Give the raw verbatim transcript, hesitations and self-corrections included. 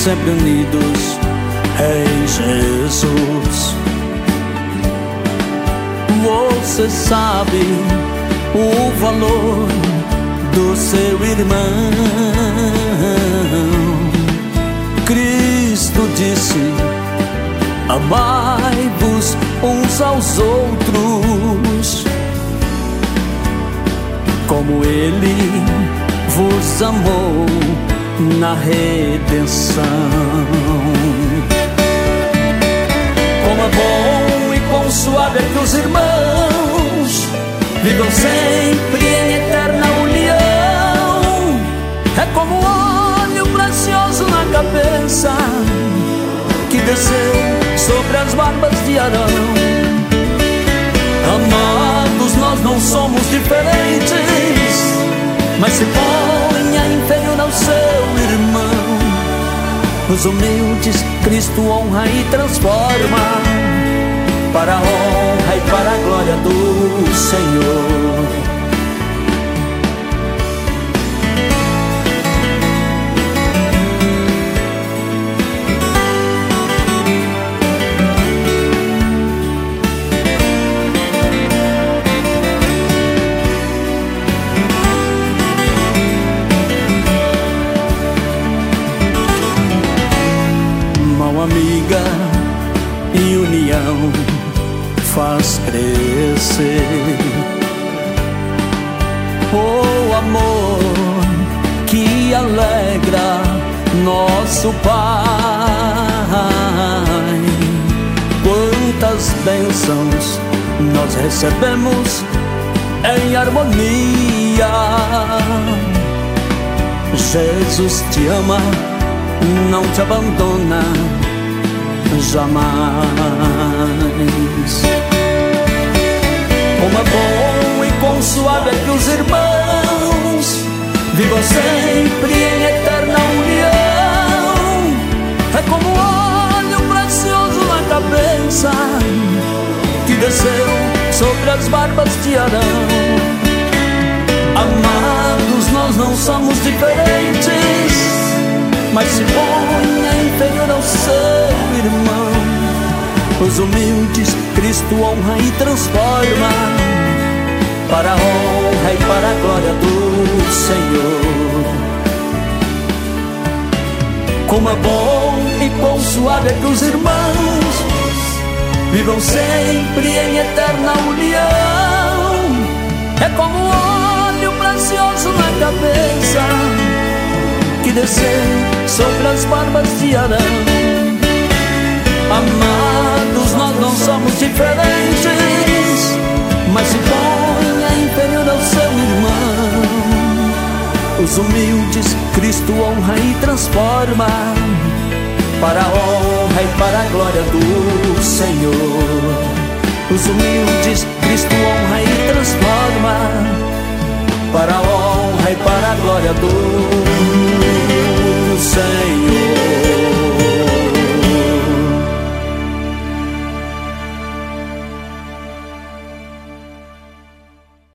sempre unidos em Jesus. Você sabe o valor do seu irmão. Cristo disse: amai-vos uns aos outros, como Ele vos amou na redenção. Como é bom e quão suave é que os irmãos vivam sempre em eterna união. É como óleo precioso na cabeça que desceu sobre as barbas de Arão. Amados, nós não somos diferentes, mas se ponha inferior ao seu irmão. Os humildes Cristo honra e transforma, para a honra e para a glória do Senhor. Amiga e união faz crescer o amor que alegra nosso Pai. Quantas bênçãos nós recebemos em harmonia. Jesus te ama, não te abandona jamais. Como é bom e quão suave é que os irmãos vivam sempre em eterna união. É como óleo precioso na cabeça que desceu sobre as barbas de Arão. Amados, nós não somos diferentes, mas se ponha inferior ao seu irmão. Os humildes Cristo honra e transforma, para a honra e para a glória do Senhor. Como é bom e quão suave é que os irmãos vivam sempre em eterna união. É como óleo precioso na cabeça que desceu sobre as barbas de Arão. Amados, nós não somos diferentes, mas se ponha inferior ao seu irmão. Os humildes Cristo honra e transforma, para a honra e para a glória do Senhor. Os humildes Cristo honra e transforma, para a honra e para a glória do Senhor.